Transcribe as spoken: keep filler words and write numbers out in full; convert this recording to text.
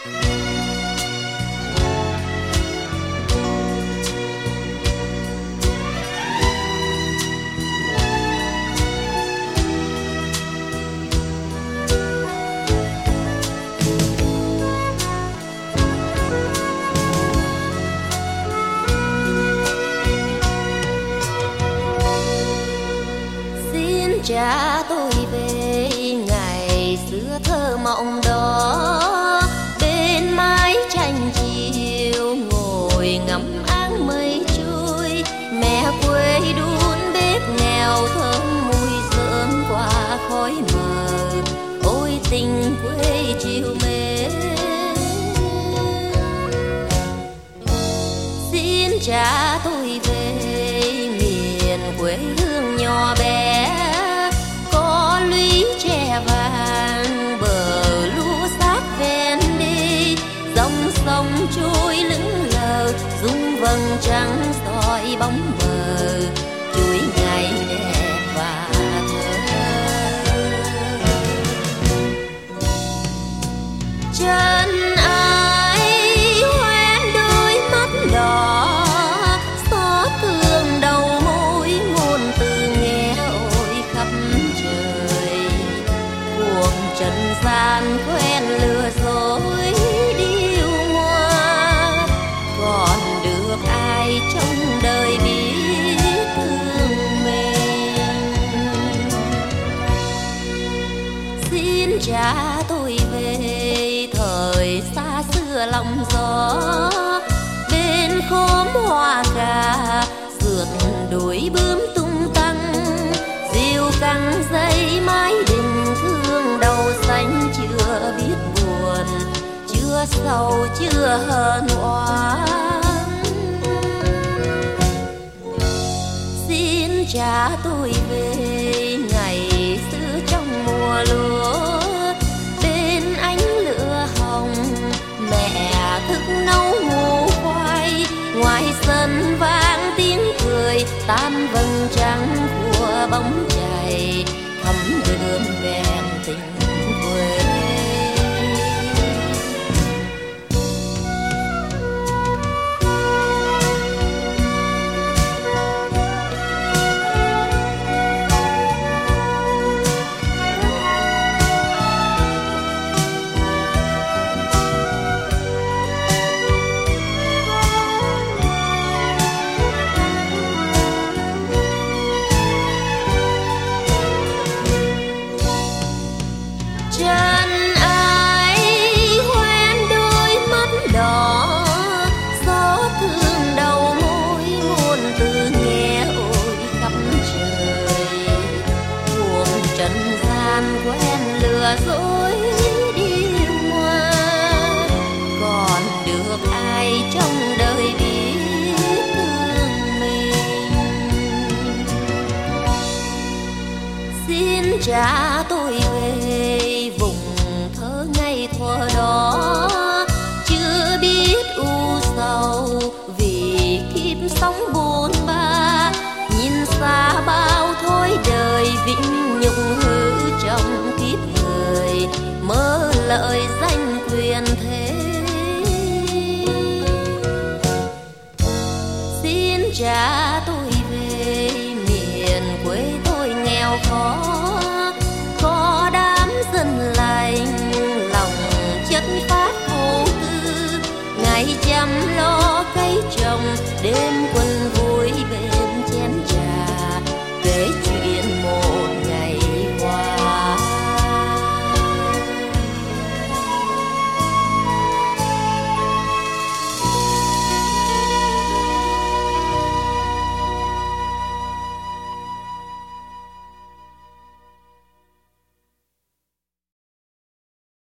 Cha tôi về ngày xưa thơ mộng đó, bên mái tranh chiều ngồi ngắm áng mây trôi. Mẹ quê đun bếp nghèo thơm mùi rơm qua khói mờ. Ôi tình quê chiều mến, xin cha tôi về miền quê hương nhỏ bé, vàng bờ lúa sát ven đi, dòng sông trôi lững lờ rung vầng trắng soi bóng mờ chuỗi ngày đẹp và thơ. Chân ai hoen đôi mắt đỏ, xót thương đầu môi ngôn từ nghe ôi khắp trời. Trần gian quen lừa dối điêu ngoa, còn được ai trong đời biết thương mình. Xin cha tôi về thời xa xưa lòng gió, bên khóm hoa cà sượt đuổi bướm tung tăng, diều căng dây mái đình thương đầu xanh chưa biết buồn, chưa sầu chưa hờn oán. Xin cha tôi về ngày xưa trong mùa lúa, bên ánh lửa hồng mẹ thức nấu ngô khoai, ngoài sân vang tiếng cười tan vầng trăng của bóng chày thắm đường ven tình quê. Chân ai hoen đôi mắt đỏ, gió thương đầu môi ngôn từ nghe ôi khắp trời. Cuộc trần gian quen lừa dối điêu ngoa, còn được ai trong đời biết thương mình. Xin cha tôi về vùng thơ ngày thuở đó, chưa biết u sầu vì kiếp sống buồn ba. Nhìn xa bao thối đời vĩnh nhục hư trong kiếp người, mơ lợi danh quyền thế. Xin cha tôi về miền quê tôi nghèo khó, có đám dân lành lòng chất